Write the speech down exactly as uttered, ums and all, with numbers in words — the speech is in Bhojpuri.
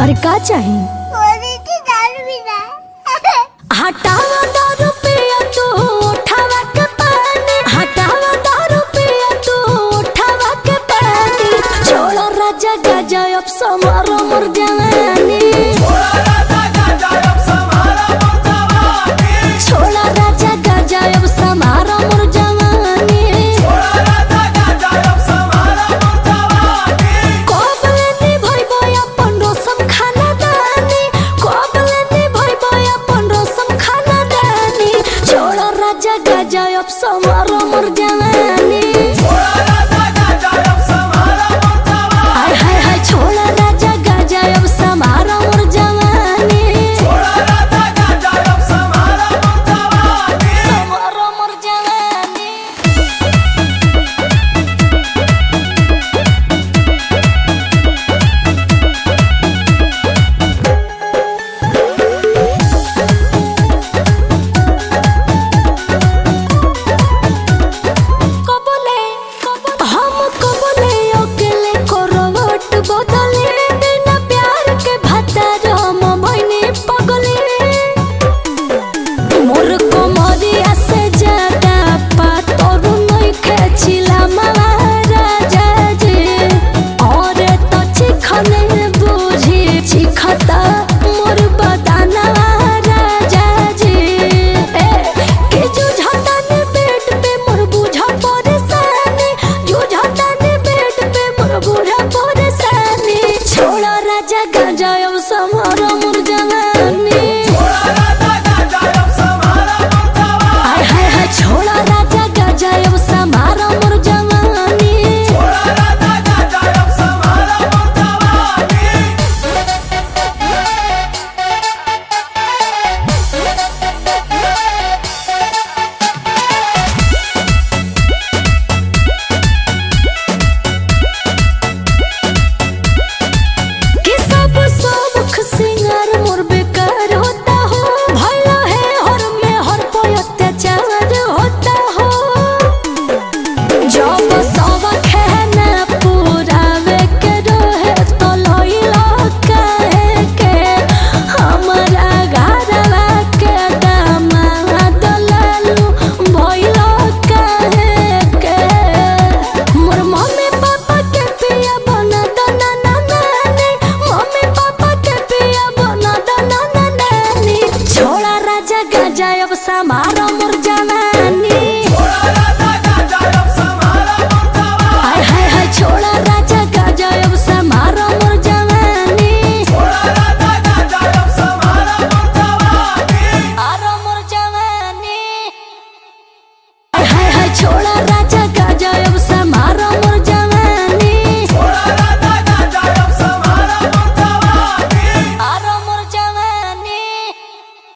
अरे का चाहिए? हटावा दारू पिया तू उठावा के पानी, हटावा दारू पिया तू उठावा के पानी। छोड़ा राजा गाजा अब समारो मोर जवानी, छोड़ा राजा गाजा अब समारो मोर जवानी। कोबले नी भइबो अपन रसम खाना दानी, कोबले नी भइबो अपन रसम खाना दानी। छोड़ा राजा गाजा अब समारो मोर जवानी, हाय हाय हाय। छोड़ा राजा गाजा अब समारो मोर जवानी, समारो मोर जवानी। कबले हम कबले अकेले करवट बदले, बिना प्यार के भतर हम बने पगले। मोर कमरिया से ज्यादा पातर नइखे छिला महाराजा जी, और तो चिखने बुझी चिखता मोर बदाना राजा जी। ए के जुझता ने पेट पे मोर बुझा परेशानी, जुझता ने पेट पे मोर बुझा परेशानी। छोड़ा राजा गाजा अब समारो मोर जवानी, हाय हाय हाय। छोड़ा राजा गाजा अब समारो मोर जवानी, कि सब सबख सिंगार मोर बेकार होता हो। भला है हर में हर पे अत्याचार होता हो। जब सबक है ना पुरावे के रहे तो लइला काहे के, हमरा घरवा के दामाद लालू भइला काहे के। मोर मम्मी पापा के पिया बना दो नाना नानी, मम्मी पापा के पिया बना दो नाना नानी। छोड़ा राजा गाजा अब समारो मोर जवानी,